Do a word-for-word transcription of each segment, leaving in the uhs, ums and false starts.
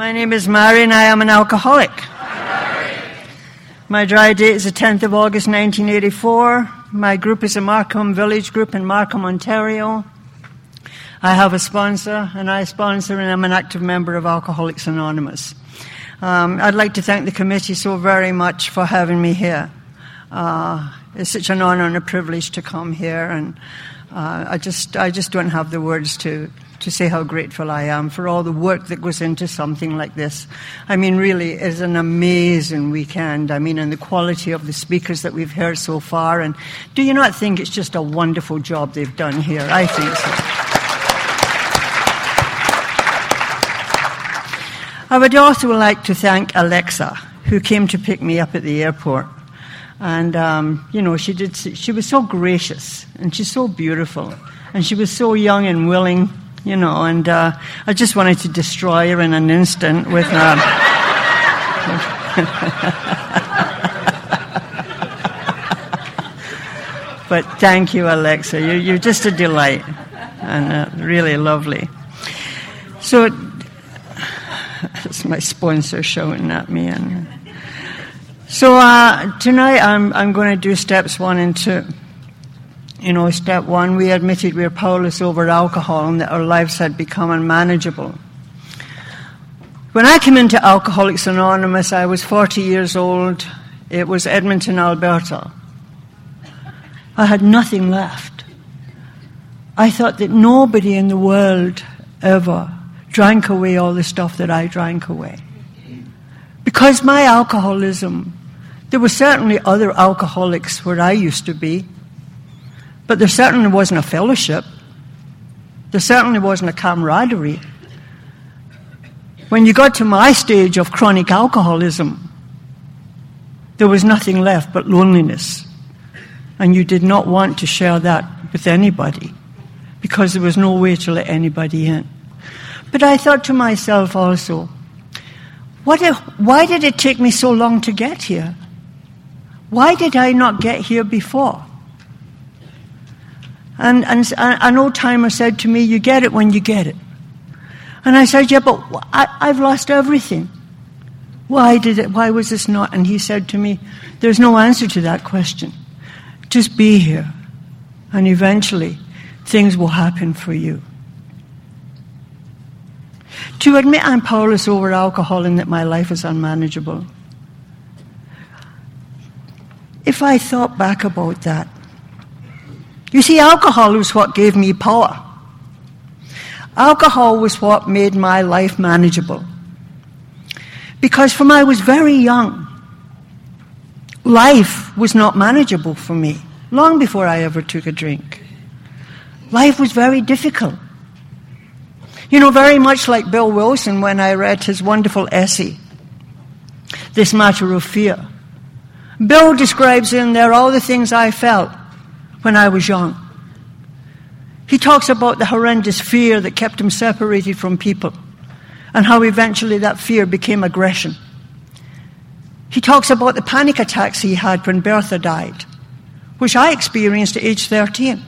My name is Mary and I am an alcoholic. My dry date is the tenth of August nineteen eighty-four. My group is a Markham Village group in Markham, Ontario. I have a sponsor, and I sponsor and I'm an active member of Alcoholics Anonymous. Um, I'd like to thank the committee so very much for having me here. Uh, it's such an honor and a privilege to come here, and uh, I just I just don't have the words to to say how grateful I am for all the work that goes into something like this. I mean, really, it's an amazing weekend. I mean, and the quality of the speakers that we've heard so far. And do you not think it's just a wonderful job they've done here? I think so. I would also like to thank Alexa, who came to pick me up at the airport. And, um, you know, she did. She was so gracious, and she's so beautiful, and she was so young and willing. You know, and uh, I just wanted to destroy her in an instant with um, but thank you, Alexa. You're, you're just a delight, and uh, really lovely. So, it's my sponsor shouting at me. And so uh, tonight I'm I'm going to do steps one and two. You know, step one, we admitted we were powerless over alcohol and that our lives had become unmanageable. When I came into Alcoholics Anonymous, I was forty years old. It was Edmonton, Alberta. I had nothing left. I thought that nobody in the world ever drank away all the stuff that I drank away. Because my alcoholism, there were certainly other alcoholics where I used to be. But there certainly wasn't a fellowship. There certainly wasn't a camaraderie. When you got to my stage of chronic alcoholism, there was nothing left but loneliness. And you did not want to share that with anybody because there was no way to let anybody in. But I thought to myself also, what if, why did it take me so long to get here? Why did I not get here before? And, and an old-timer said to me, you get it when you get it. And I said, yeah, but I, I've lost everything. Why did it? Why was this not? And he said to me, there's no answer to that question. Just be here. And eventually, things will happen for you. To admit I'm powerless over alcohol and that my life is unmanageable. If I thought back about that, you see, alcohol was what gave me power. Alcohol was what made my life manageable. Because from I was very young, life was not manageable for me, long before I ever took a drink. Life was very difficult. You know, very much like Bill Wilson when I read his wonderful essay, This Matter of Fear. Bill describes in there all the things I felt when I was young. He talks about the horrendous fear that kept him separated from people and how eventually that fear became aggression. He talks about the panic attacks he had when Bertha died, which I experienced at age thirteen.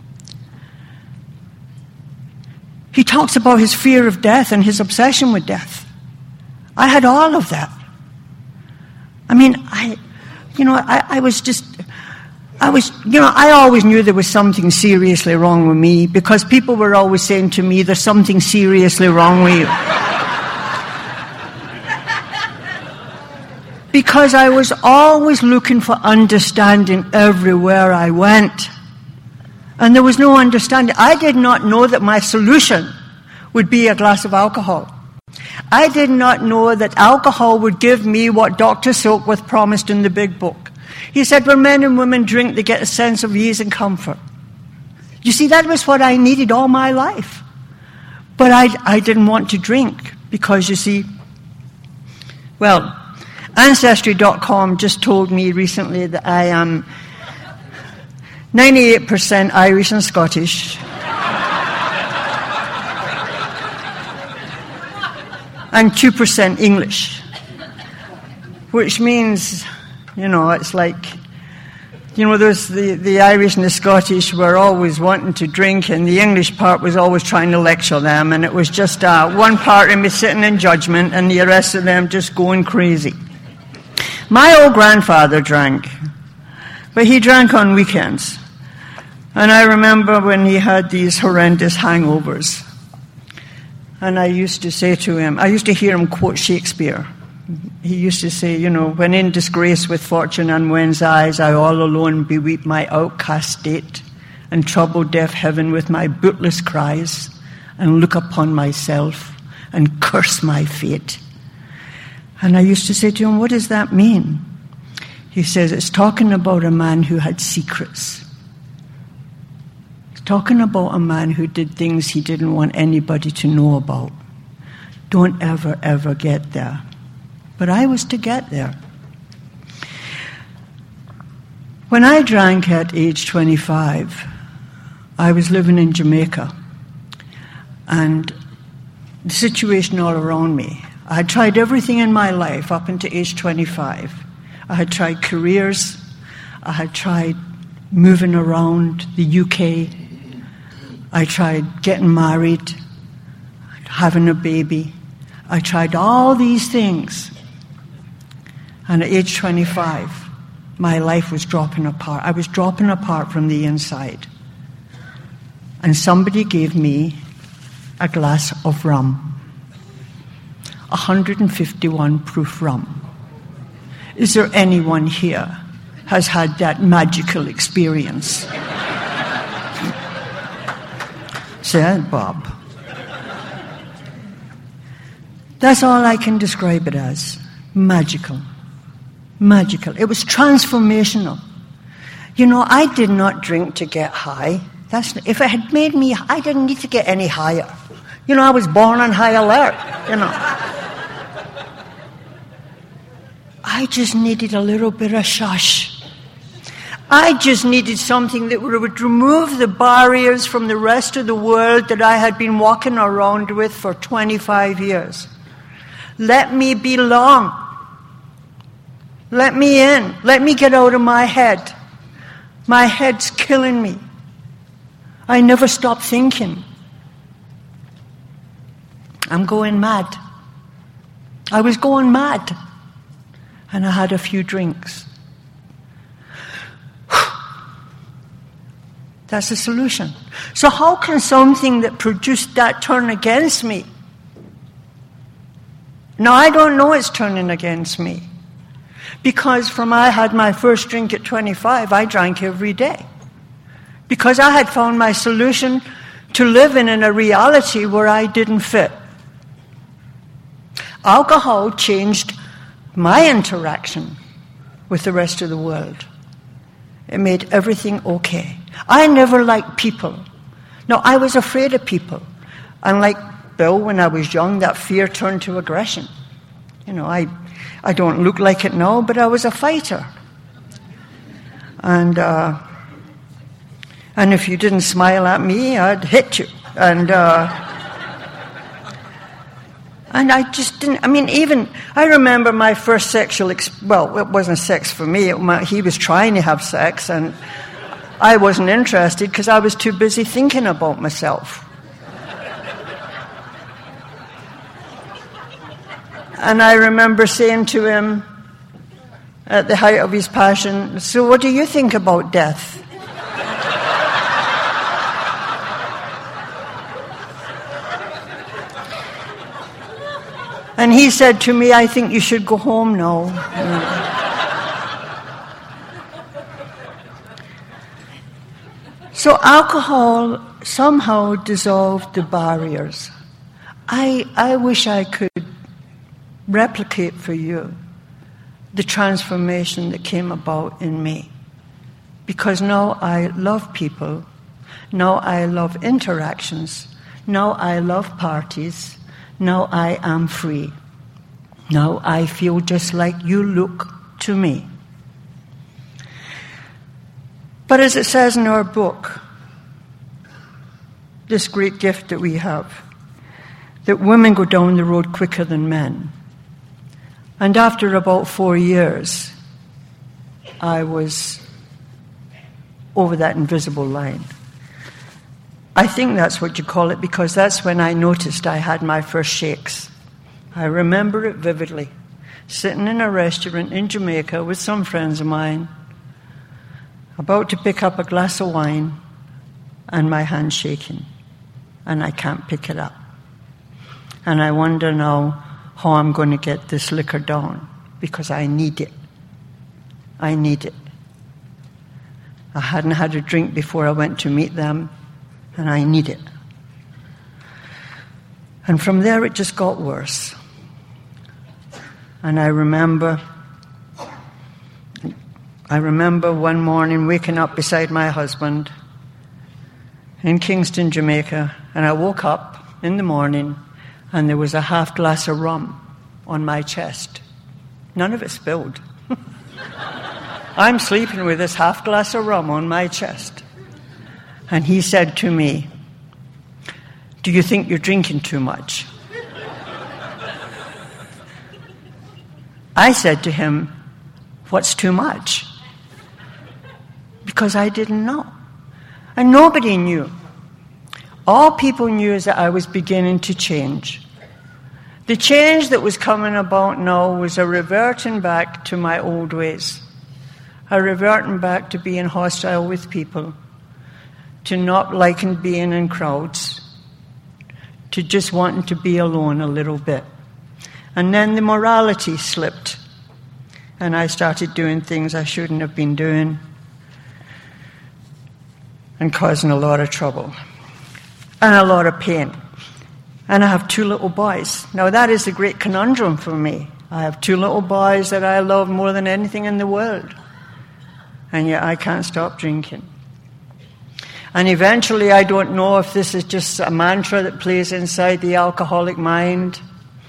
He talks about his fear of death and his obsession with death. I had all of that. I mean, I, you know, I, I was just... I was, you know, I always knew there was something seriously wrong with me because people were always saying to me, there's something seriously wrong with you. Because I was always looking for understanding everywhere I went. And there was no understanding. I did not know that my solution would be a glass of alcohol. I did not know that alcohol would give me what Doctor Silkworth promised in the big book. He said, when men and women drink, they get a sense of ease and comfort. You see, that was what I needed all my life. But I, I didn't want to drink because, you see, well, Ancestry dot com just told me recently that I am ninety-eight percent Irish and Scottish. And two percent English. Which means... You know, it's like, you know, there's the, the Irish and the Scottish were always wanting to drink, and the English part was always trying to lecture them, and it was just uh, one part of me sitting in judgment and the rest of them just going crazy. My old grandfather drank, but he drank on weekends. And I remember when he had these horrendous hangovers. And I used to say to him, I used to hear him quote Shakespeare. He used to say, you know, when in disgrace with fortune and men's eyes, I all alone beweep my outcast state, and trouble deaf heaven with my bootless cries, and look upon myself and curse my fate. And I used to say to him, what does that mean? He says, it's talking about a man who had secrets. It's talking about a man who did things he didn't want anybody to know about. Don't ever, ever get there. But I was to get there. When I drank at age twenty-five, I was living in Jamaica. And the situation all around me, I had tried everything in my life up until age twenty-five. I had tried careers. I had tried moving around the U K. I tried getting married, having a baby. I tried all these things. And at age twenty-five, my life was dropping apart. I was dropping apart from the inside. And somebody gave me a glass of rum. one hundred fifty-one proof rum. Is there anyone here has had that magical experience? Said Bob. That's all I can describe it as. Magical. Magical. It was transformational. You know, I did not drink to get high. That's, if it had made me, I didn't need to get any higher. You know, I was born on high alert, you know. I just needed a little bit of shush. I just needed something that would remove the barriers from the rest of the world that I had been walking around with for twenty-five years. Let me belong. Let me in. Let me get out of my head. My head's killing me. I never stop thinking. I'm going mad. I was going mad. And I had a few drinks. That's the solution. So how can something that produced that turn against me? Now, I don't know it's turning against me. Because from I had my first drink at twenty-five, I drank every day. Because I had found my solution to living in a reality where I didn't fit. Alcohol changed my interaction with the rest of the world. It made everything okay. I never liked people. No, I was afraid of people. Unlike Bill, when I was young, that fear turned to aggression. You know, I, I don't look like it now, but I was a fighter. And uh, and if you didn't smile at me, I'd hit you. And uh, and I just didn't. I mean, even I remember my first sexual. Ex- well, it wasn't sex for me. It, my, he was trying to have sex, and I wasn't interested because I was too busy thinking about myself. And I remember saying to him at the height of his passion, "So what do you think about death?" And he said to me, "I think you should go home now." So alcohol somehow dissolved the barriers. I, I wish I could replicate for you the transformation that came about in me. Because now I love people. Now I love interactions. Now I love parties. Now I am free. Now I feel just like you look to me. But as it says in our book, this great gift that we have, that women go down the road quicker than men. And after about four years, I was over that invisible line. I think that's what you call it, because that's when I noticed I had my first shakes. I remember it vividly, sitting in a restaurant in Jamaica with some friends of mine, about to pick up a glass of wine, and my hand shaking, and I can't pick it up. And I wonder now how I'm going to get this liquor down, because I need it. I need it. I hadn't had a drink before I went to meet them, and I need it. And from there it just got worse. And I remember, I remember one morning waking up beside my husband in Kingston, Jamaica, and I woke up in the morning and there was a half glass of rum on my chest. None of it spilled. I'm sleeping with this half glass of rum on my chest. And he said to me, "Do you think you're drinking too much?" I said to him, "What's too much?" Because I didn't know. And nobody knew. All people knew is that I was beginning to change. The change that was coming about now was a reverting back to my old ways. A reverting back to being hostile with people, to not liking being in crowds, to just wanting to be alone a little bit. And then the morality slipped, and I started doing things I shouldn't have been doing and causing a lot of trouble and a lot of pain. And I have two little boys. Now that is a great conundrum for me. I have two little boys that I love more than anything in the world, and yet I can't stop drinking. And eventually, I don't know if this is just a mantra that plays inside the alcoholic mind.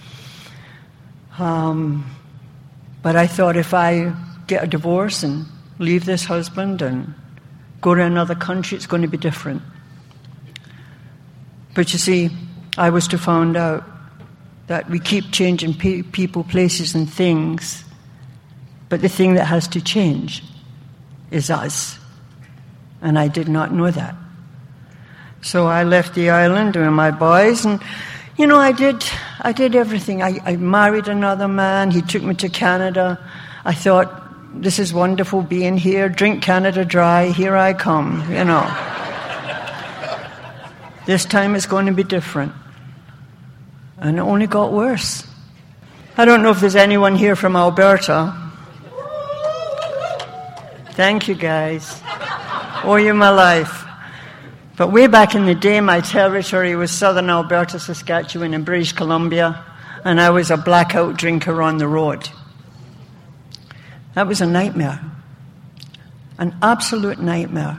Um, but I thought if I get a divorce and leave this husband and go to another country, it's going to be different. But you see, I was to find out that we keep changing pe- people, places, and things, but the thing that has to change is us. And I did not know that. So I left the island with my boys, and you know, I did I did everything. I, I married another man. He took me to Canada. I thought, this is wonderful being here. Drink Canada dry. Here I come, you know. This time it's going to be different. And it only got worse. I don't know if there's anyone here from Alberta. Thank you, guys. Owe you my life. But way back in the day, my territory was southern Alberta, Saskatchewan, and British Columbia, and I was a blackout drinker on the road. That was a nightmare. An absolute nightmare.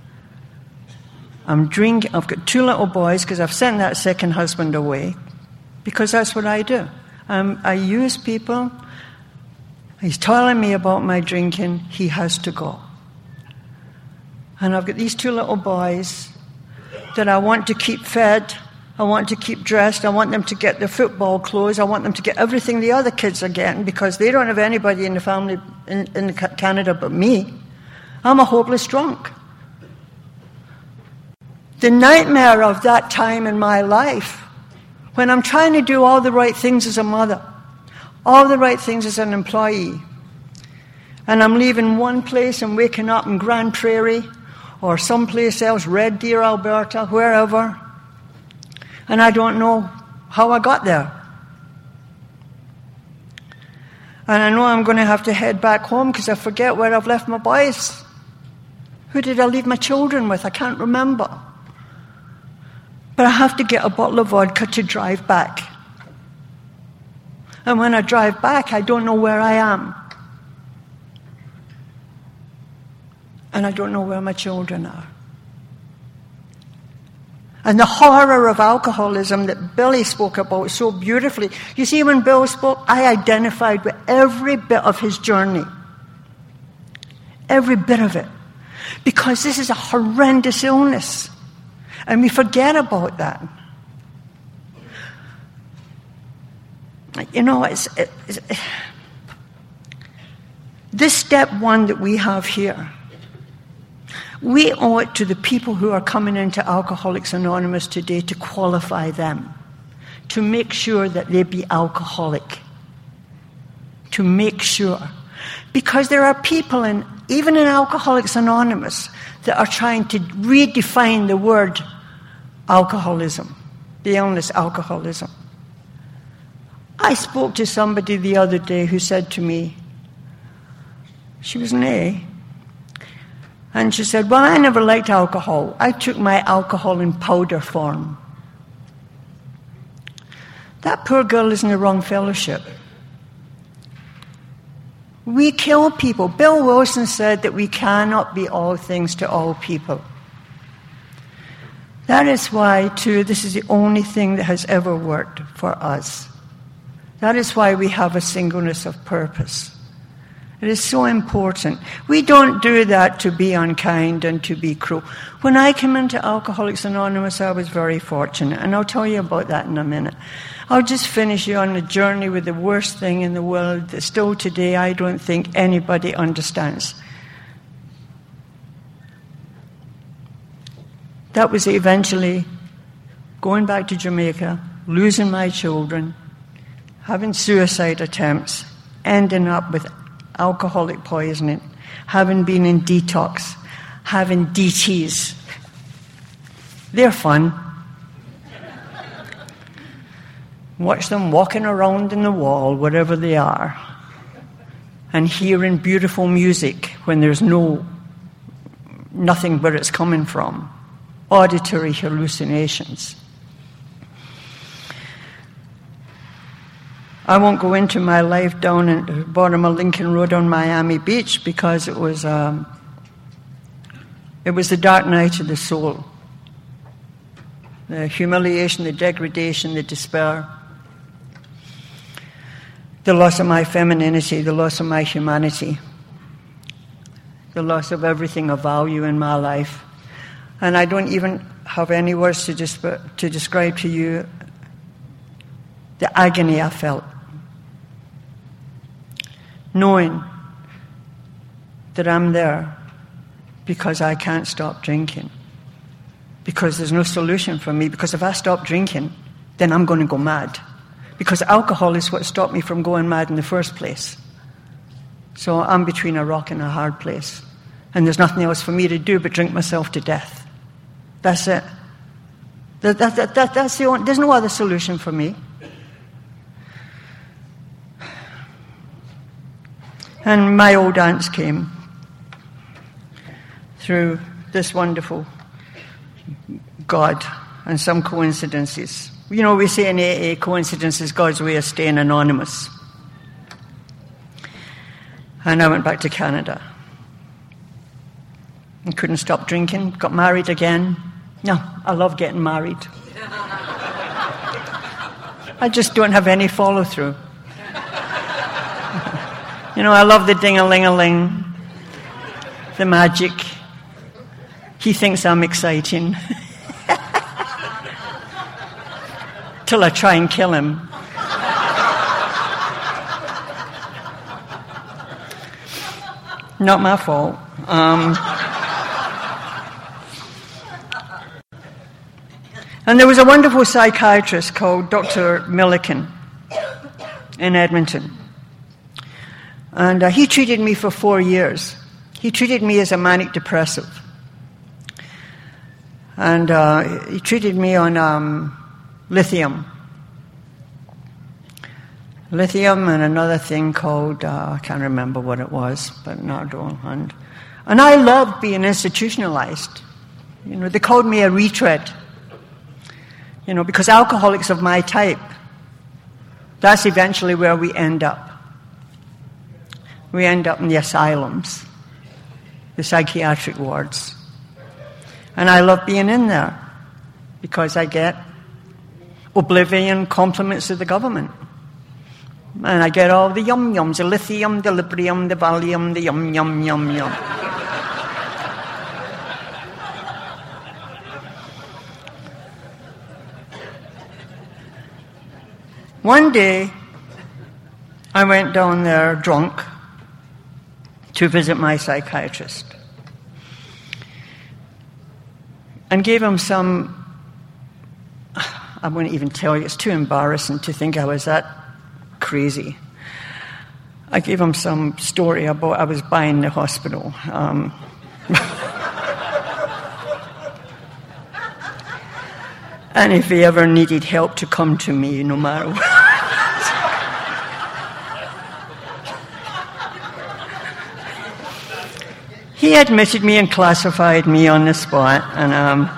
I'm drinking. I've got two little boys because I've sent that second husband away, because that's what I do. Um, I use people. He's telling me about my drinking. He has to go. And I've got these two little boys that I want to keep fed. I want to keep dressed. I want them to get their football clothes. I want them to get everything the other kids are getting, because they don't have anybody in the family in, in Canada but me. I'm a hopeless drunk. The nightmare of that time in my life, when I'm trying to do all the right things as a mother, all the right things as an employee, and I'm leaving one place and waking up in Grand Prairie or someplace else, Red Deer, Alberta, wherever, and I don't know how I got there. And I know I'm going to have to head back home because I forget where I've left my boys. Who did I leave my children with? I can't remember. But I have to get a bottle of vodka to drive back. And when I drive back, I don't know where I am. And I don't know where my children are. And the horror of alcoholism that Billy spoke about so beautifully. You see, when Bill spoke, I identified with every bit of his journey. Every bit of it. Because this is a horrendous illness. And we forget about that. You know, it's, it's, this step one that we have here, We owe it to the people who are coming into Alcoholics Anonymous today to qualify them, to make sure that they be alcoholic, to make sure. Because there are people, in, even in Alcoholics Anonymous, that are trying to redefine the word alcoholism, the illness alcoholism. I spoke to somebody the other day who said to me, she was an A, and she said, well, I never liked alcohol. I took my alcohol in powder form. That poor girl is in the wrong fellowship. We kill people. Bill Wilson said that we cannot be all things to all people. That is why, too, this is the only thing that has ever worked for us. That is why we have a singleness of purpose. It is so important. We don't do that to be unkind and to be cruel. When I came into Alcoholics Anonymous, I was very fortunate, and I'll tell you about that in a minute. I'll just finish you on a journey with the worst thing in the world that still today I don't think anybody understands. That was eventually going back to Jamaica, losing my children, having suicide attempts, ending up with alcoholic poisoning, having been in detox, having D Ts. They're fun. Watch them walking around in the wall, wherever they are, and hearing beautiful music when there's no, nothing where it's coming from. Auditory hallucinations. I won't go into my life down at the bottom of Lincoln Road on Miami Beach because it was um, it was the dark night of the soul. The humiliation, the degradation, the despair. The loss of my femininity, the loss of my humanity. The loss of everything of value in my life. And I don't even have any words to, dis- to describe to you the agony I felt. Knowing that I'm there because I can't stop drinking. Because there's no solution for me. Because if I stop drinking, then I'm going to go mad. Because alcohol is what stopped me from going mad in the first place. So I'm between a rock and a hard place. And there's nothing else for me to do but drink myself to death. That's it. That, that, that, that, that's the only, there's no other solution for me. And my old aunts came through this wonderful God and some coincidences. You know, we say in A A, coincidence is God's way of staying anonymous. And I went back to Canada. And couldn't stop drinking, got married again. No, I love getting married. I just don't have any follow-through. You know, I love the ding-a-ling-a-ling, the magic. He thinks I'm exciting. Till I try and kill him. Not my fault. Um, and there was a wonderful psychiatrist called Doctor Milliken in Edmonton. And uh, he treated me for four years. He treated me as a manic depressive. And uh, he treated me on um, lithium. Lithium and another thing called, uh, I can't remember what it was, but not all. And, and I loved being institutionalized. You know, they called me a retread. You know, because alcoholics of my type, that's eventually where we end up. We end up in the asylums, the psychiatric wards. And I love being in there because I get oblivion compliments of the government. And I get all the yum-yums, the lithium, the librium, the valium, the yum-yum-yum-yum. One day, I went down there drunk to visit my psychiatrist. and gave him some, I won't even tell you, it's too embarrassing to think I was that crazy. I gave him some story about I was buying the hospital. Um, and if he ever needed help, to come to me, no matter what. He admitted me and classified me on the spot, and um,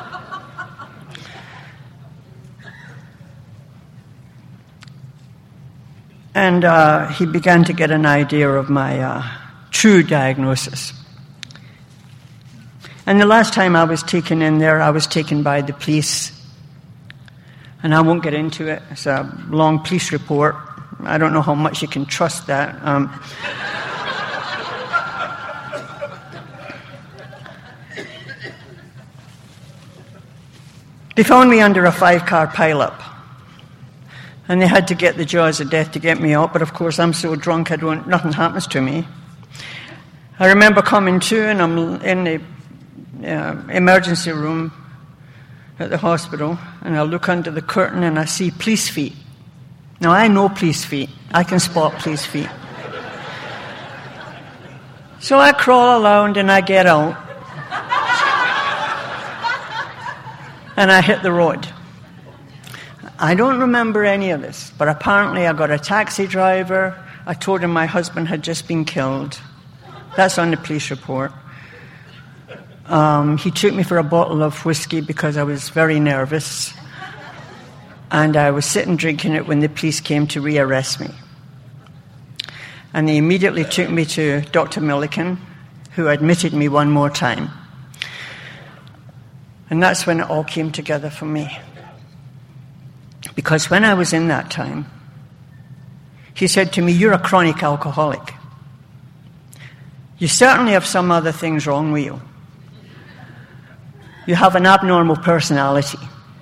and uh, he began to get an idea of my uh, true diagnosis. And the last time I was taken in there, I was taken by the police, and I won't get into it. It's a long police report. I don't know how much you can trust that. Um, They found me under a five-car pileup, and they had to get the jaws of death to get me out, but of course I'm so drunk I don't, nothing happens to me. I remember coming to, and I'm in the uh, emergency room at the hospital, and I look under the curtain and I see police feet. Now I know police feet. I can spot police feet. So I crawl around and I get out. And I hit the road. I don't remember any of this, but apparently I got a taxi driver. I told him my husband had just been killed. That's on the police report. Um, he took me for a bottle of whiskey because I was very nervous. And I was sitting drinking it when the police came to rearrest me. And they immediately took me to Doctor Milliken, who admitted me one more time. And that's when it all came together for me. Because when I was in that time, he said to me, "You're a chronic alcoholic. You certainly have some other things wrong with you. You have an abnormal personality.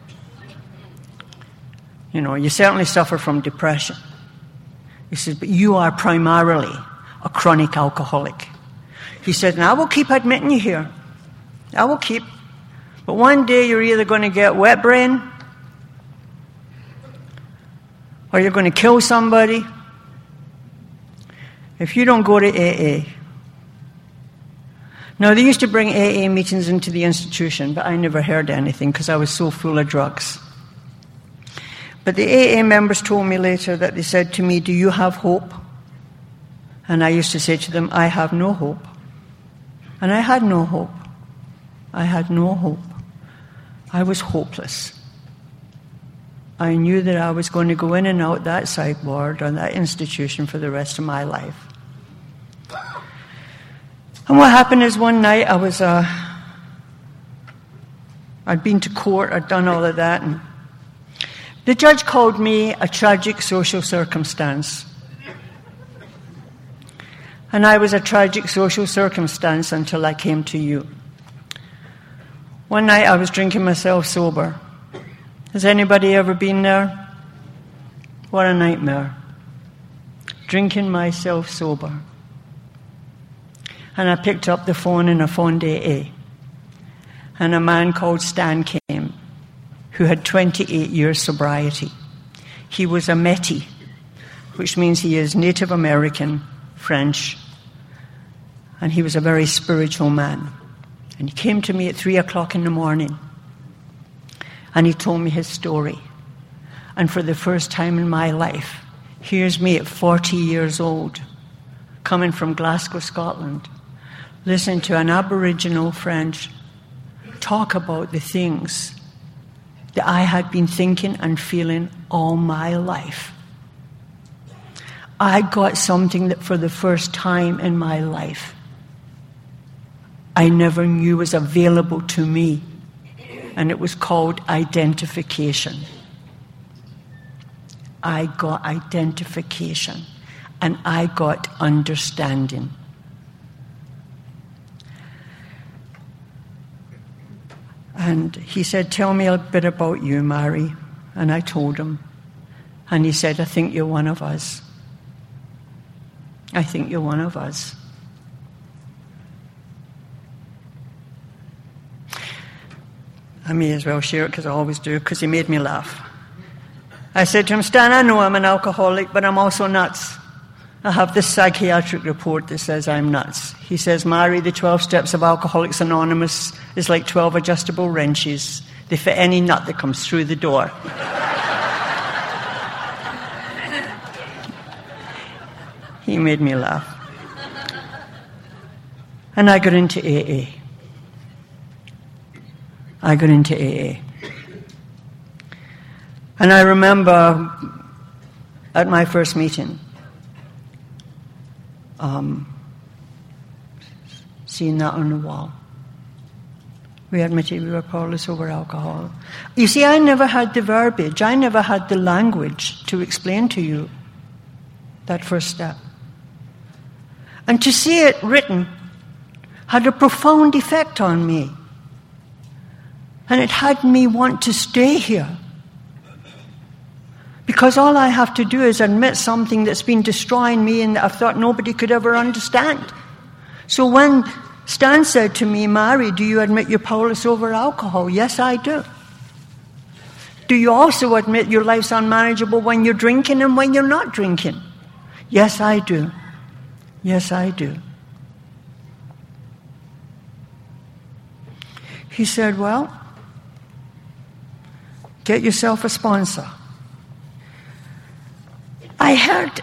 You know, you certainly suffer from depression." He said, "But you are primarily a chronic alcoholic." He said, "And I will keep admitting you here. I will keep. But one day you're either going to get wet brain, or you're going to kill somebody if you don't go to A A." Now, they used to bring A A meetings into the institution, but I never heard anything because I was so full of drugs. But the A A members told me later that they said to me, "Do you have hope?" And I used to say to them, "I have no hope." And I had no hope. I had no hope. I was hopeless. I knew that I was going to go in and out that psych ward or that institution for the rest of my life. And what happened is one night I was, uh, I'd been to court, I'd done all of that, and the judge called me a tragic social circumstance. And I was a tragic social circumstance until I came to you. One night I was drinking myself sober. Has anybody ever been there? What a nightmare. Drinking myself sober. And I picked up the phone and I phoned A A. And a man called Stan came, who had twenty-eight years sobriety. He was a Métis, which means he is Native American, French. And he was a very spiritual man. And he came to me at three o'clock in the morning. And he told me his story. And for the first time in my life, here's me at forty years old, coming from Glasgow, Scotland, listening to an Aboriginal French talk about the things that I had been thinking and feeling all my life. I got something that for the first time in my life I never knew was available to me, and it was called identification. I got identification, and I got understanding. And he said, "Tell me a bit about you, Mary." And I told him. And he said, "I think you're one of us. I think you're one of us." I may as well share it because I always do, because he made me laugh. I said to him, Stan, I know I'm an alcoholic, but I'm also nuts. I have this psychiatric report that says I'm nuts. He says, Mary, the twelve steps of Alcoholics Anonymous is like twelve adjustable wrenches. They fit any nut that comes through the door. He made me laugh. And I got into A A. I got into A A. And I remember at my first meeting, um, seeing that on the wall. We admitted we were powerless over alcohol. You see, I never had the verbiage, I never had the language to explain to you that first step. And to see it written had a profound effect on me. And it had me want to stay here. Because all I have to do is admit something that's been destroying me and that I thought nobody could ever understand. So when Stan said to me, Mary, do you admit you're powerless over alcohol? Yes, I do. Do you also admit your life's unmanageable when you're drinking and when you're not drinking? Yes, I do. Yes, I do. He said, well, get yourself a sponsor. I heard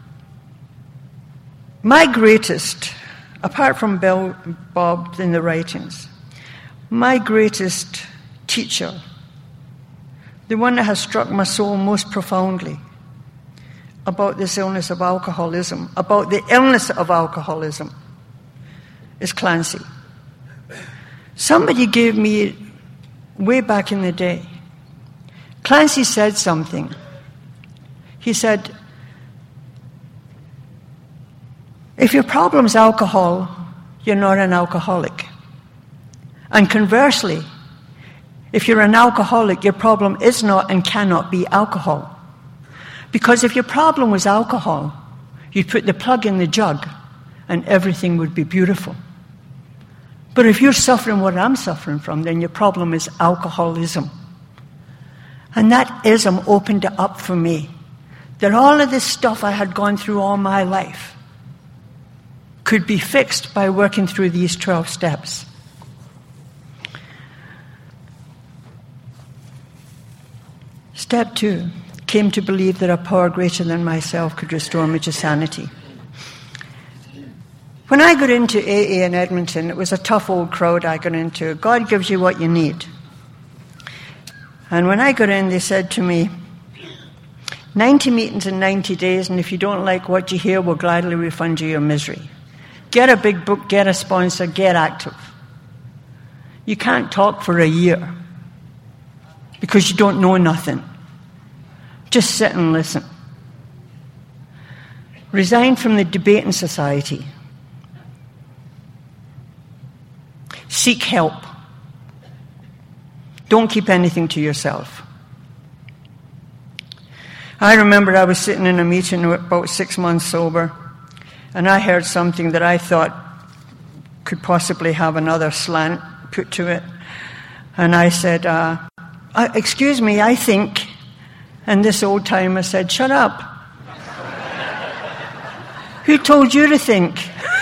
my greatest, apart from Bill, Bob in the writings, my greatest teacher, the one that has struck my soul most profoundly about this illness of alcoholism, about the illness of alcoholism, is Clancy. Somebody gave me, way back in the day, Clancy said something. He said, if your problem's alcohol, you're not an alcoholic. And conversely, if you're an alcoholic, your problem is not and cannot be alcohol. Because if your problem was alcohol, you'd put the plug in the jug and everything would be beautiful. But if you're suffering what I'm suffering from, then your problem is alcoholism. And that ism opened it up for me. That all of this stuff I had gone through all my life could be fixed by working through these twelve steps. Step two, came to believe that a power greater than myself could restore me to sanity. When I got into A A in Edmonton, it was a tough old crowd I got into. God gives you what you need. And when I got in, they said to me, ninety meetings in ninety days, and if you don't like what you hear, we'll gladly refund you your misery. Get a big book, get a sponsor, get active. You can't talk for a year because you don't know nothing. Just sit and listen. Resign from the debating society. Seek help. Don't keep anything to yourself. I remember I was sitting in a meeting about six months sober, and I heard something that I thought could possibly have another slant put to it. And I said, uh, excuse me, I think. And this old timer said, shut up. Who told you to think?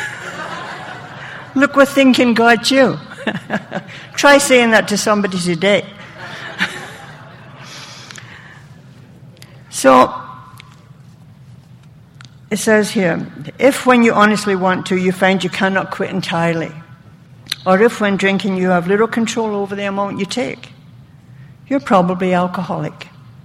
Look what thinking got you. Try saying that to somebody today. So, it says here, if when you honestly want to, you find you cannot quit entirely, or if when drinking you have little control over the amount you take, you're probably alcoholic.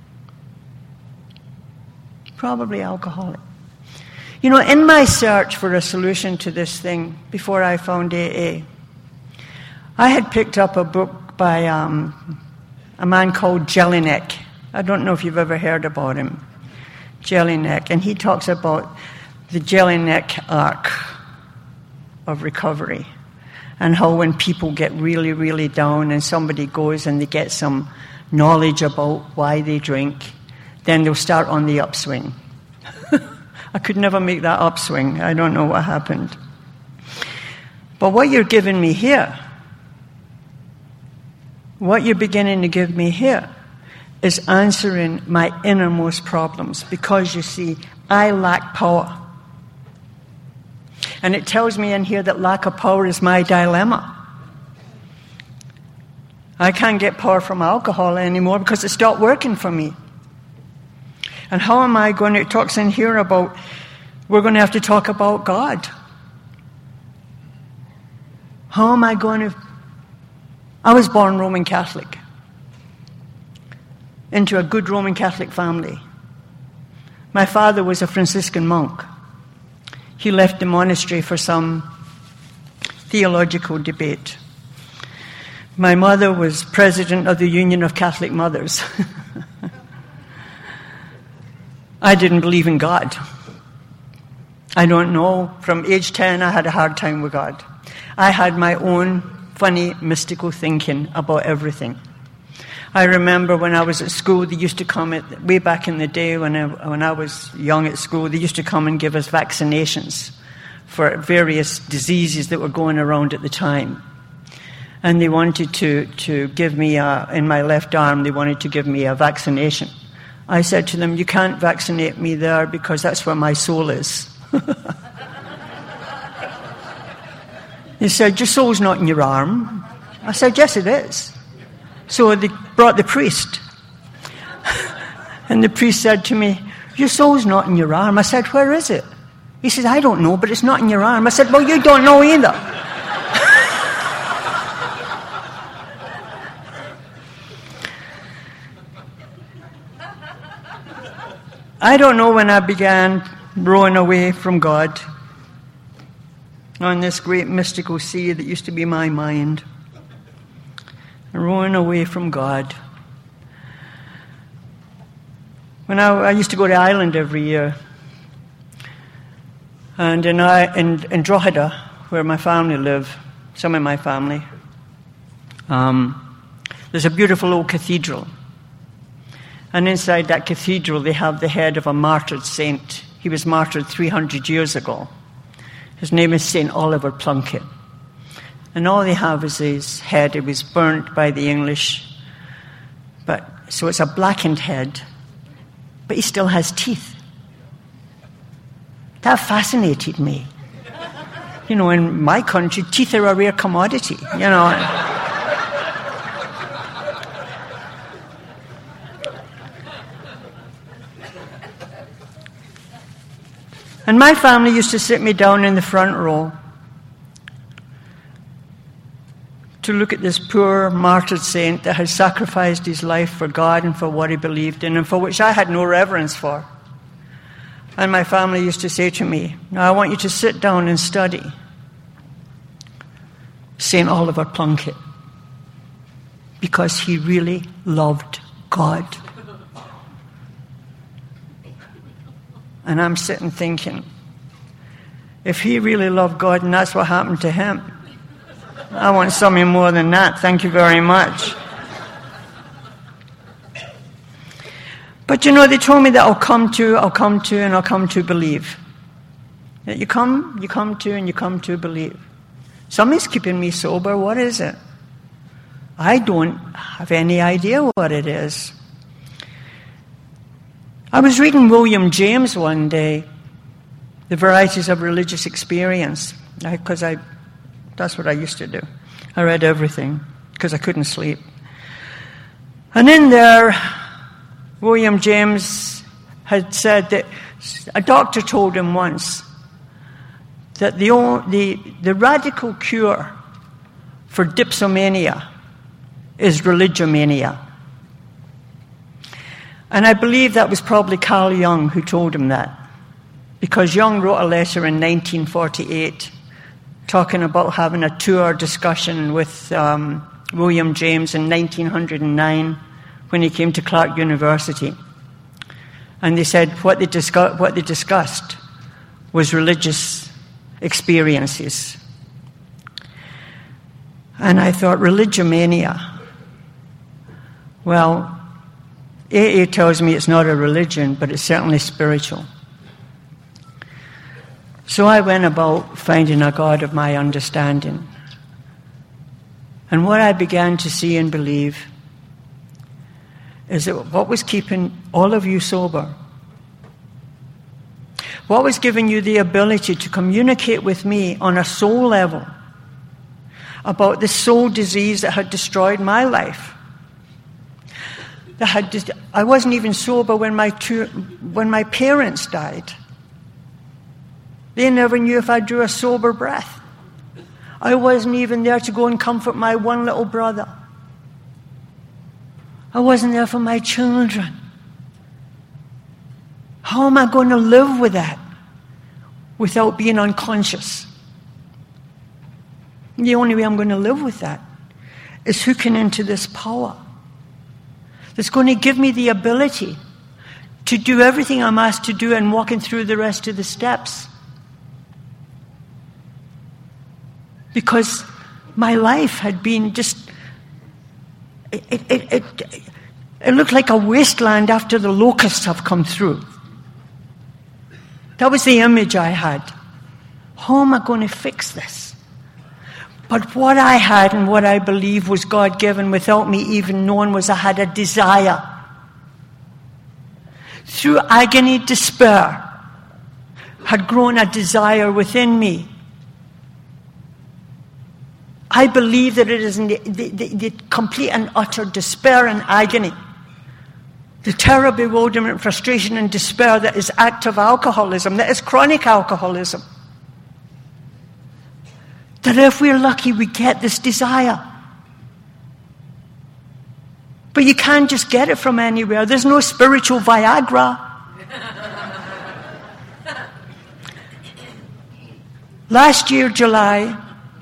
Probably alcoholic. You know, in my search for a solution to this thing, before I found A A, I had picked up a book by um, a man called Jelinek. I don't know if you've ever heard about him. Jelinek, and he talks about the Jelinek arc of recovery and how when people get really, really down and somebody goes and they get some knowledge about why they drink, then they'll start on the upswing. I could never make that upswing. I don't know what happened. But what you're giving me here what you're beginning to give me here is answering my innermost problems, because you see, I lack power. And it tells me in here that lack of power is my dilemma. I can't get power from alcohol anymore because it stopped working for me. And how am I going to, it talks in here about, we're going to have to talk about God. How am I going to, I was born Roman Catholic, into a good Roman Catholic family. My father was a Franciscan monk. He left the monastery for some theological debate. My mother was president of the Union of Catholic Mothers. I didn't believe in God. I don't know. From age ten, I had a hard time with God. I had my own funny, mystical thinking about everything. I remember when I was at school, they used to come, at, way back in the day when I, when I was young at school, they used to come and give us vaccinations for various diseases that were going around at the time. And they wanted to, to give me, a, in my left arm, they wanted to give me a vaccination. I said to them, you can't vaccinate me there because that's where my soul is. They said, your soul's not in your arm. I said, yes, it is. So they brought the priest. And the priest said to me, your soul's not in your arm. I said, where is it? He said, I don't know, but it's not in your arm. I said, well, you don't know either. I don't know when I began rowing away from God on this great mystical sea that used to be my mind. Rowing away from God. When I, I used to go to Ireland every year, and in, I, in, in Drogheda, where my family live, some of my family, um, there's a beautiful old cathedral. And inside that cathedral, they have the head of a martyred saint. He was martyred three hundred years ago. His name is Saint Oliver Plunkett. And all they have is his head. It was burnt by the English. But so it's a blackened head. But he still has teeth. That fascinated me. You know, in my country, teeth are a rare commodity, you know. And my family used to sit me down in the front row to look at this poor martyred saint that had sacrificed his life for God and for what he believed in, and for which I had no reverence for. And my family used to say to me, now I want you to sit down and study Saint Oliver Plunkett, because he really loved God. And I'm sitting thinking, if he really loved God and that's what happened to him, I want something more than that. Thank you very much. But you know, they told me that I'll come to, I'll come to, and I'll come to believe. That you come, you come to, and you come to believe. Something's keeping me sober. What is it? I don't have any idea what it is. I was reading William James one day, The Varieties of Religious Experience, because I, that's what I used to do. I read everything, because I couldn't sleep. And in there, William James had said that a doctor told him once that the, the, the radical cure for dipsomania is religomania. And I believe that was probably Carl Jung who told him that, because Jung wrote a letter in nineteen forty-eight talking about having a tour discussion with um, William James in nineteen oh nine when he came to Clark University. And they said what they, discuss- what they discussed was religious experiences. And I thought, religomania. Well, A A tells me it's not a religion, but it's certainly spiritual. So I went about finding a God of my understanding. And what I began to see and believe is that what was keeping all of you sober, what was giving you the ability to communicate with me on a soul level about the soul disease that had destroyed my life. That had dis- I wasn't even sober when my two, when my parents died. They never knew if I drew a sober breath. I wasn't even there to go and comfort my one little brother. I wasn't there for my children. How am I going to live with that without being unconscious? The only way I'm going to live with that is hooking into this power that's going to give me the ability to do everything I'm asked to do and walking through the rest of the steps. Because my life had been just, it, it, it, it, it looked like a wasteland after the locusts have come through. That was the image I had. How am I going to fix this? But what I had and what I believe was God-given without me even knowing was I had a desire. Through agony, despair, had grown a desire within me. I believe that it is in the, the, the, the complete and utter despair and agony, the terror, bewilderment, frustration, and despair that is active alcoholism, that is chronic alcoholism. That if we're lucky, we get this desire. But you can't just get it from anywhere. There's no spiritual Viagra. Last year, July,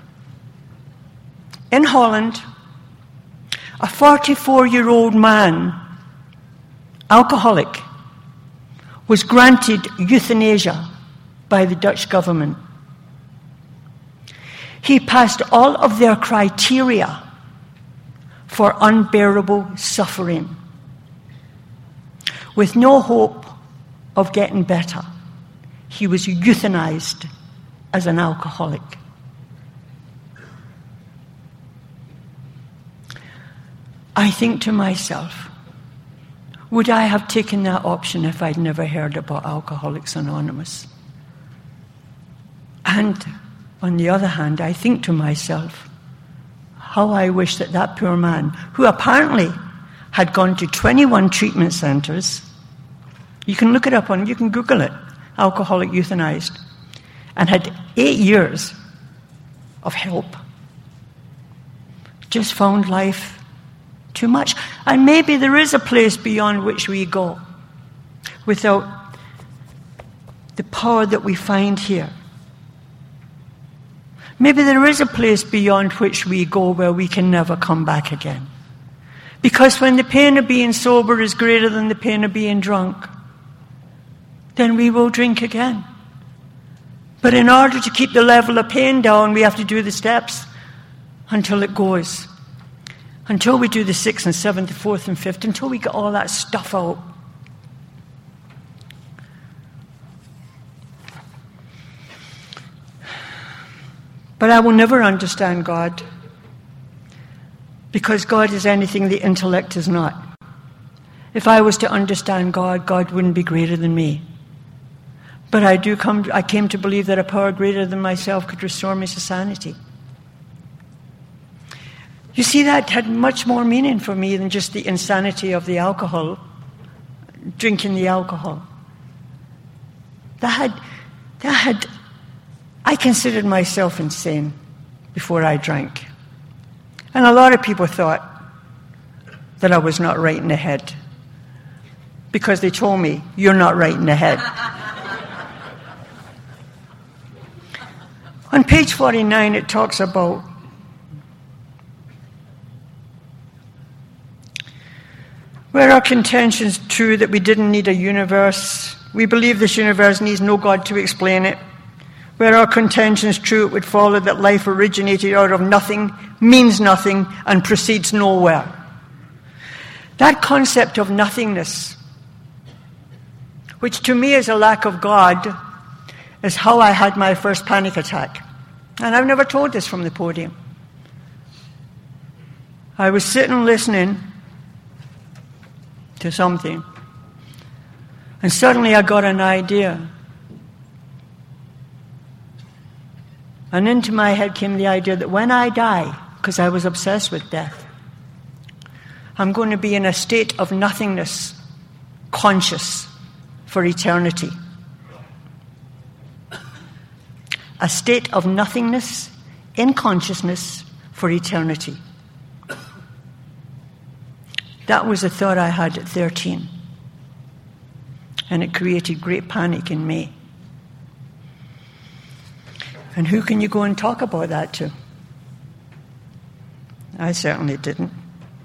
in Holland, a forty-four-year-old man, alcoholic, was granted euthanasia by the Dutch government. He passed all of their criteria for unbearable suffering, with no hope of getting better. He was euthanized as an alcoholic. I think to myself, would I have taken that option if I'd never heard about Alcoholics Anonymous? And on the other hand, I think to myself, how I wish that that poor man, who apparently had gone to twenty-one treatment centers, you can look it up on, you can Google it, alcoholic euthanized, and had eight years of help, just found life too much. And maybe there is a place beyond which we go without the power that we find here. Maybe there is a place beyond which we go where we can never come back again. Because when the pain of being sober is greater than the pain of being drunk, then we will drink again. But in order to keep the level of pain down, we have to do the steps until it goes. Until we do the sixth and seventh, the fourth and fifth, until we get all that stuff out. But I will never understand God, because God is anything the intellect is not. If I was to understand God, God wouldn't be greater than me. But I do come. I came to believe that a power greater than myself could restore me to sanity. You see, that had much more meaning for me than just the insanity of the alcohol, drinking the alcohol. That had, that had, I considered myself insane before I drank. And a lot of people thought that I was not right in the head, because they told me, you're not right in the head. On page forty-nine, it talks about where our contention's true that we didn't need a universe, we believe this universe needs no God to explain it. Where our contention's true, it would follow that life originated out of nothing, means nothing, and proceeds nowhere. That concept of nothingness, which to me is a lack of God, is how I had my first panic attack. And I've never told this from the podium. I was sitting listening to something, and suddenly I got an idea. And into my head came the idea that when I die, because I was obsessed with death, I'm going to be in a state of nothingness, conscious, for eternity. A state of nothingness in consciousness for eternity. That was a thought I had at thirteen. And it created great panic in me. And who can you go and talk about that to? I certainly didn't.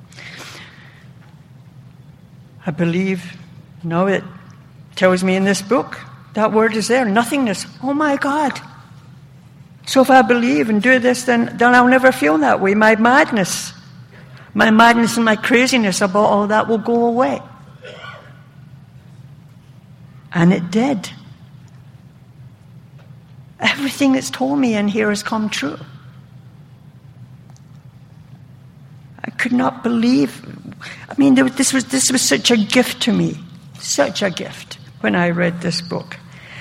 I believe, now it tells me in this book, that word is there, nothingness. Oh my God. So if I believe and do this, then, then I'll never feel that way. My madness, my madness and my craziness about all that will go away. And it did. Everything that's told me in here has come true. I could not believe. I mean, this was this was such a gift to me, such a gift when I read this book.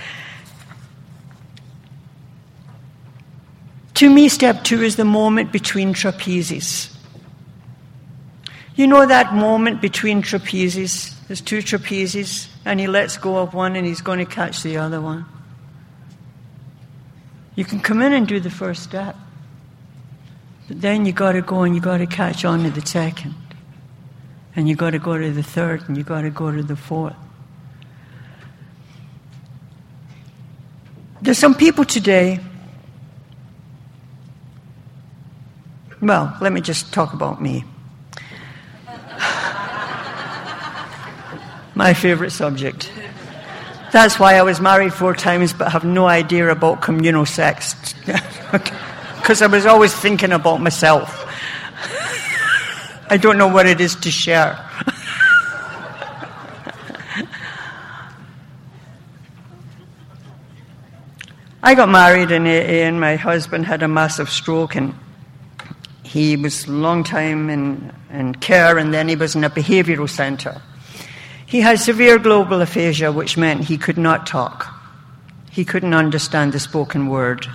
To me, step two is the moment between trapezes. You know that moment between trapezes? There's two trapezes, and he lets go of one, and he's going to catch the other one. You can come in and do the first step, but then you got to go and you got to catch on to the second, and you got to go to the third, and you got to go to the fourth. There's some people today. Well, let me just talk about me. My favorite subject. That's why I was married four times but have no idea about communal sex. Because I was always thinking about myself. I don't know what it is to share. I got married in A A and my husband had a massive stroke, and he was a long time in, in care, and then he was in a behavioral centre. He had severe global aphasia, which meant he could not talk. He couldn't understand the spoken word.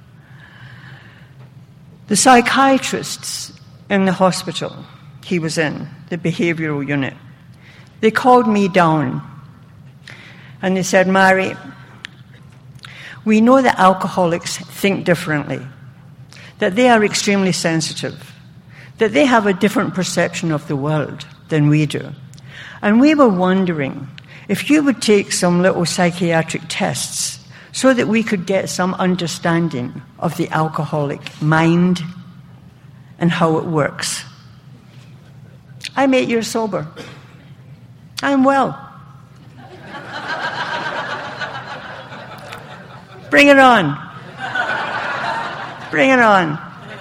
The psychiatrists in the hospital he was in, the behavioral unit, they called me down and they said, Mary, we know that alcoholics think differently, that they are extremely sensitive, that they have a different perception of the world than we do. And we were wondering if you would take some little psychiatric tests so that we could get some understanding of the alcoholic mind and how it works. I'm eight years sober. I'm well. Bring it on. Bring it on.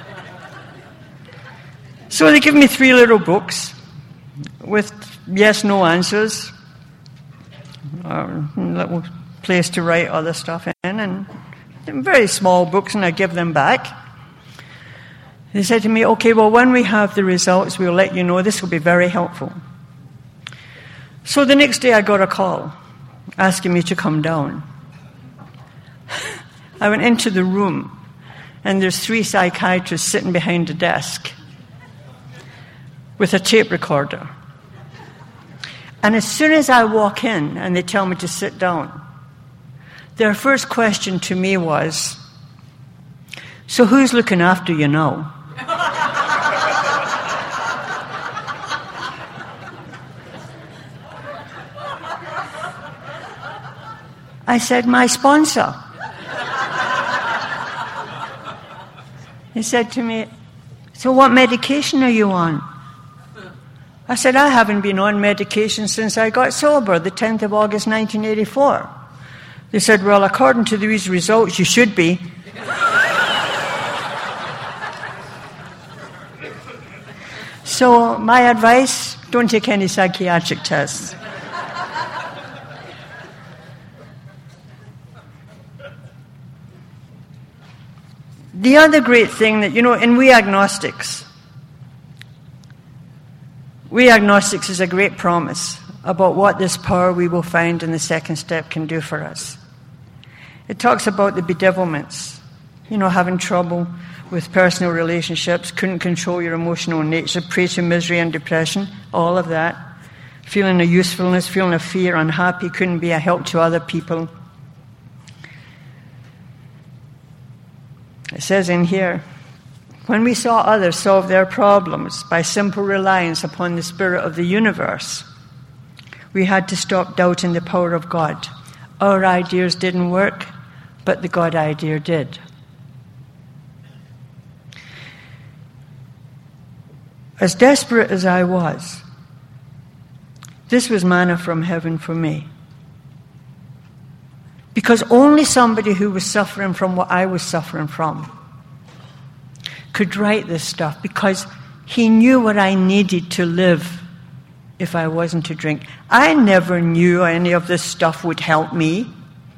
So they give me three little books with yes, no answers, a little place to write other stuff in, and very small books, and I give them back. They said to me, okay, well, when we have the results, we'll let you know. This will be very helpful. So the next day I got a call asking me to come down. I went into the room, and there's three psychiatrists sitting behind a desk with a tape recorder. And as soon as I walk in and they tell me to sit down, their first question to me was, so who's looking after you now? I said, my sponsor. He said to me, so what medication are you on? I said, I haven't been on medication since I got sober, the tenth of August, nineteen eighty-four. They said, well, according to these results, you should be. So my advice, don't take any psychiatric tests. The other great thing that, you know, and we agnostics, We agnostics is a great promise about what this power we will find in the second step can do for us. It talks about the bedevilments, you know, having trouble with personal relationships, couldn't control your emotional nature, prey to misery and depression, all of that. Feeling of usefulness, feeling of fear, unhappy, couldn't be a help to other people. It says in here, when we saw others solve their problems by simple reliance upon the spirit of the universe, we had to stop doubting the power of God. Our ideas didn't work, but the God idea did. As desperate as I was, this was manna from heaven for me. Because only somebody who was suffering from what I was suffering from could write this stuff, because he knew what I needed to live if I wasn't to drink. I never knew any of this stuff would help me.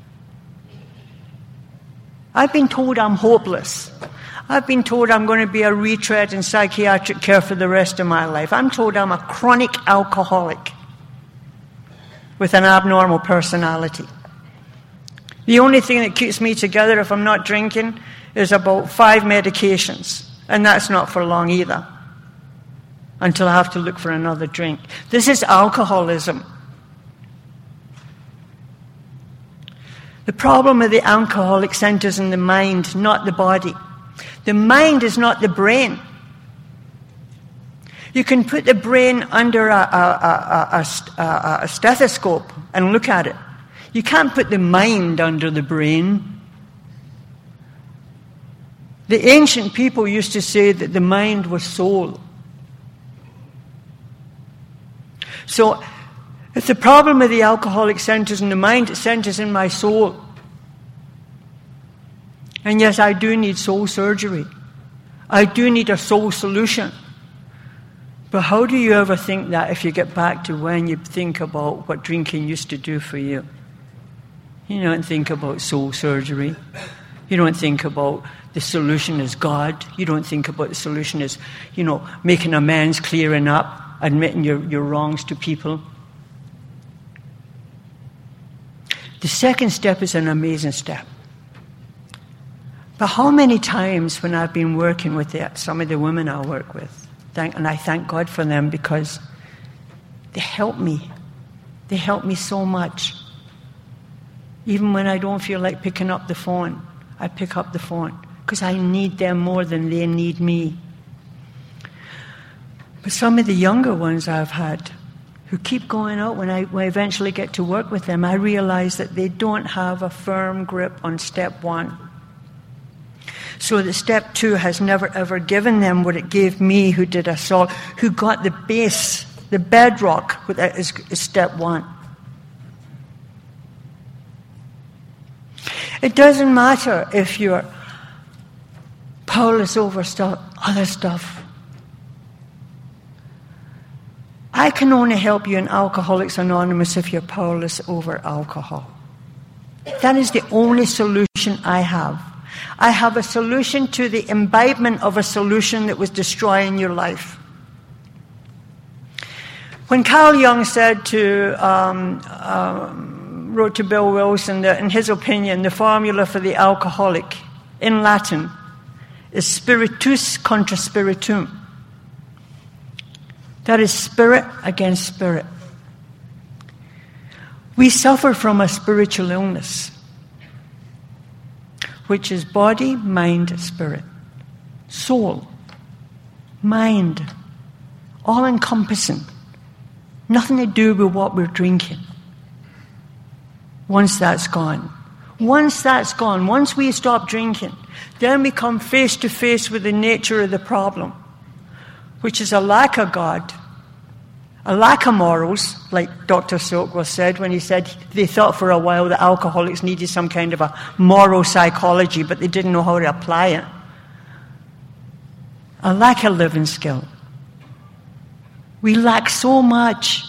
I've been told I'm hopeless. I've been told I'm going to be a retread in psychiatric care for the rest of my life. I'm told I'm a chronic alcoholic with an abnormal personality. The only thing that keeps me together if I'm not drinking is about five medications, and that's not for long either, until I have to look for another drink. This is alcoholism. The problem of the alcoholic centers in the mind, not the body. The mind is not the brain. You can put the brain under a, a, a, a, a stethoscope and look at it. You can't put the mind under the brain. The ancient people used to say that the mind was soul. So, if the problem of the alcoholic centers in the mind, it centers in my soul. And yes, I do need soul surgery. I do need a soul solution. But how do you ever think that if you get back to when you think about what drinking used to do for you? You don't think about soul surgery. You don't think about the solution as God. You don't think about the solution as, you know, making amends, clearing up, admitting your, your wrongs to people. The second step is an amazing step. But how many times when I've been working with the, some of the women I work with, thank, and I thank God for them because they help me. They help me so much. Even when I don't feel like picking up the phone, I pick up the phone because I need them more than they need me. But some of the younger ones I've had who keep going out, when I, when I eventually get to work with them, I realize that they don't have a firm grip on step one. So that step two has never ever given them what it gave me, who did assault, who got the base, the bedrock, that is, is step one. It doesn't matter if you're powerless over stuff, other stuff. I can only help you in Alcoholics Anonymous if you're powerless over alcohol. That is the only solution I have. I have a solution to the imbibement of a solution that was destroying your life. When Carl Jung said to, um, um, wrote to Bill Wilson that in his opinion, the formula for the alcoholic in Latin is spiritus contra spiritum. That is spirit against spirit. We suffer from a spiritual illness, which is body, mind, spirit. Soul, mind, all-encompassing. Nothing to do with what we're drinking. Once that's gone. Once that's gone, once we stop drinking, then we come face to face with the nature of the problem, which is a lack of God, a lack of morals, like Doctor Silkworth said when he said they thought for a while that alcoholics needed some kind of a moral psychology, but they didn't know how to apply it. A lack of living skill. We lack so much.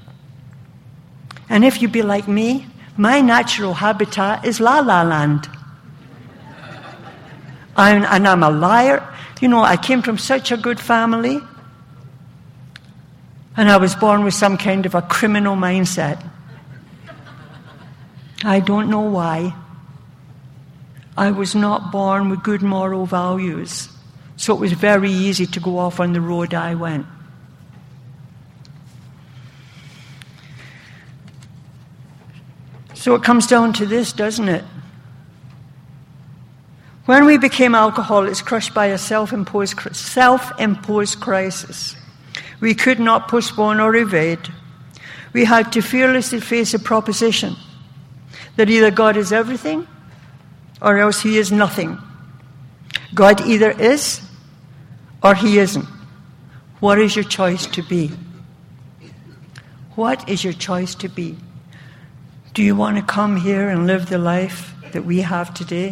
And if you be like me, my natural habitat is La La Land. I'm, and I'm a liar. You know, I came from such a good family. And I was born with some kind of a criminal mindset. I don't know why. I was not born with good moral values, so it was very easy to go off on the road I went. So it comes down to this, doesn't it? When we became alcoholics, crushed by a self-imposed, self-imposed crisis, we could not postpone or evade. We had to fearlessly face a proposition that either God is everything or else he is nothing. God either is or he isn't. What is your choice to be? What is your choice to be? Do you want to come here and live the life that we have today?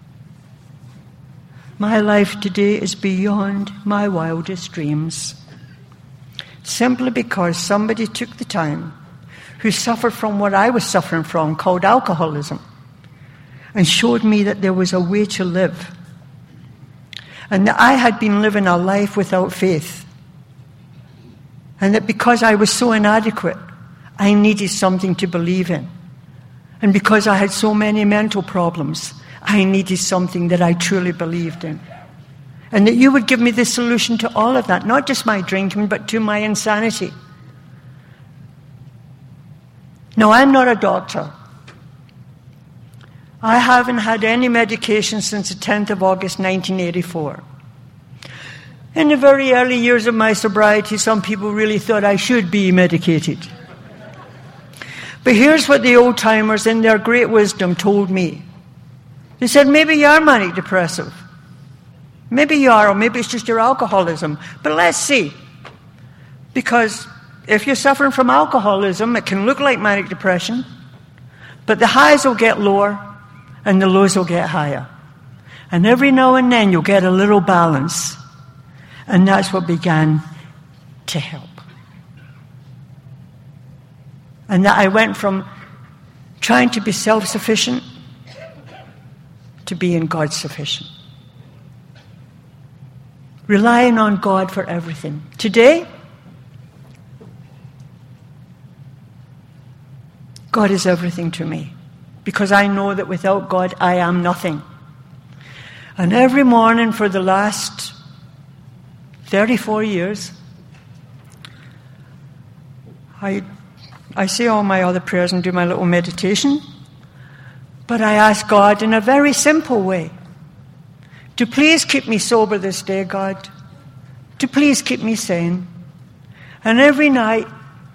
My life today is beyond my wildest dreams. Simply because somebody took the time who suffered from what I was suffering from, called alcoholism, and showed me that there was a way to live. And that I had been living a life without faith. And that because I was so inadequate, I needed something to believe in. And because I had so many mental problems, I needed something that I truly believed in. And that you would give me the solution to all of that, not just my drinking, but to my insanity. No, I'm not a doctor. I haven't had any medication since the tenth of August, nineteen eighty-four. In the very early years of my sobriety, some people really thought I should be medicated. But here's what the old-timers in their great wisdom told me. They said, maybe you are manic depressive. Maybe you are, or maybe it's just your alcoholism. But let's see. Because if you're suffering from alcoholism, it can look like manic depression, but the highs will get lower and the lows will get higher. And every now and then you'll get a little balance. And that's what began to help. And that I went from trying to be self-sufficient to being God-sufficient. Relying on God for everything. Today, God is everything to me. Because I know that without God, I am nothing. And every morning for the last thirty-four years, I, I say all my other prayers and do my little meditation. But I ask God in a very simple way to please keep me sober this day, God. To please keep me sane. And every night,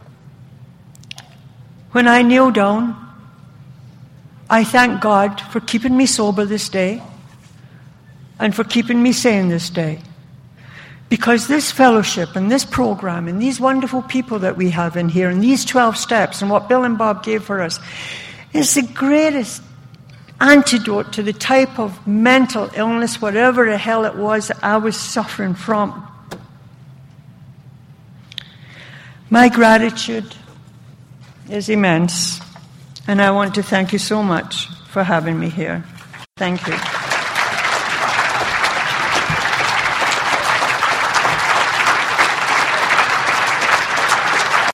when I kneel down, I thank God for keeping me sober this day and for keeping me sane this day. Because this fellowship and this program and these wonderful people that we have in here and these twelve steps and what Bill and Bob gave for us is the greatest antidote to the type of mental illness, whatever the hell it was that I was suffering from. My gratitude is immense, and I want to thank you so much for having me here. Thank you.